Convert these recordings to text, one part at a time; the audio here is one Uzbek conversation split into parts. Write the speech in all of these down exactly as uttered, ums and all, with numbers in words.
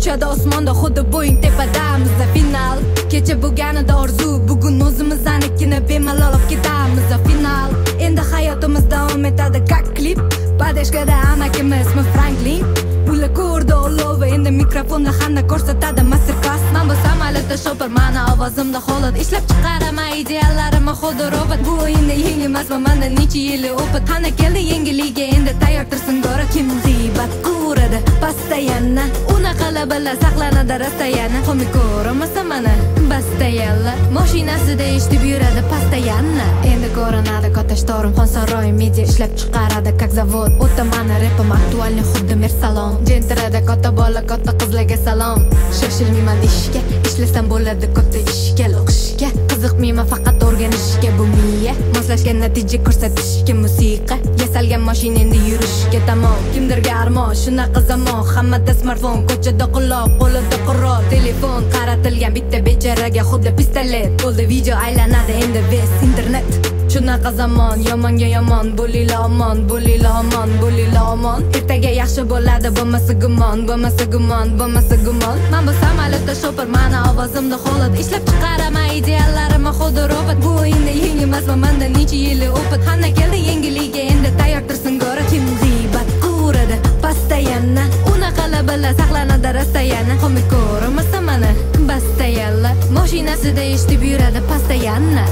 uchadi osmonda xuddi bo'ying tepadamiz. Final kecha bo'lganida orzu, bugun o'zimiznikini bemalol olib ketamiz. Final endi hayotimiz davom etadi как klip. Padeshkada amakimiz ismi Franklin. Ular ko'rdi olov, endi mikrofonda hamda ko'rsatadi masterclass. Men bu samolyotda shopper, mani ovozimda holat ishlab chiqaraman ideallarimni xuddi robot. Bu endi yangi emas, menda necha yil opit. Qana keldi yangilikka, endi tayyor tursin g'ora. Kim g'iybat ko'radi постоянно, unaqa labalar saqlanadi rastayana. Qo'mi ko'ramasa mana bastayalla, mashinasida eshitib yuradi постоянно. Endi ko'rinadi katta shtorm, Xonsaroy media ishlab chiqaradi как завод. O'tamani repim aktualniy xuddi Mersalon. Jentrada katta bola, katta qizlarga salom. Shoshilmayman ishga, ishlasam bo'ladi katta ishga. O'qishga qiziqmayman, faqat o'rganishga. Bu miya moslashgan natija ko'rsatishga. Musiqa yasalgan mashina endi yurishga tamom. Kimdirga armon, shunaqa zamon. Hammada smartfon, ko'chada quloq, qo'lida qurol. Telefon qaratilgan bitta becharaga xuddi pistolet. Bo'ldi video aylanadi endi ves internet. Shunaqa zamon, yomonga yomon, bo'linglar omon, bo'linglar omon, bo'linglar omon. Ertaga yaxshi bo'ladi, bo'lmasa gumon, bo'lmasa gumon, bo'lmasa gumon. Men bu samolyotda shopper, mani ovozimda holat ishlab chiqaraman ideallarimni xuddi robot. Bu endi yangi emas, menda necha yil opit. Qana keldi yangilikka, endi tayyor tursin g'ora. Kim g'iybat ko'radi постоянно, unaqa labalar saqlanadi rastayana. Qo'mi ko'ramasa mana bastayalla, mashinasida eshitib yuradi постоянно.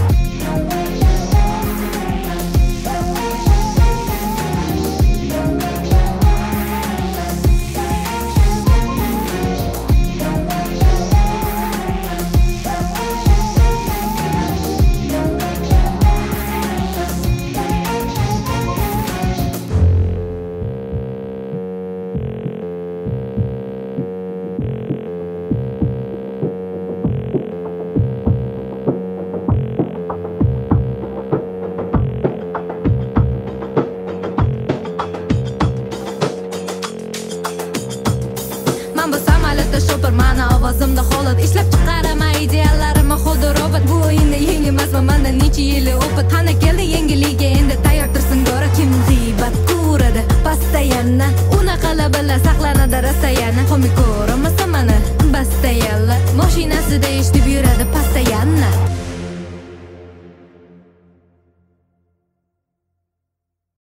Men bu samolyotda shopper, mani ovozimda holat ishlab chiqaraman ideallarimni xuddi robot. Bu endi yangi emas, menda necha yil opit. Qana keldi yangilikka, endi tayyor tursin g'ora. Kim g'iybat ko'radi постоянно, unaqa labalar saqlanadi rastayana. Qo'mi ko'ramasa mana bastayalla, mashinasida eshitib yuradi.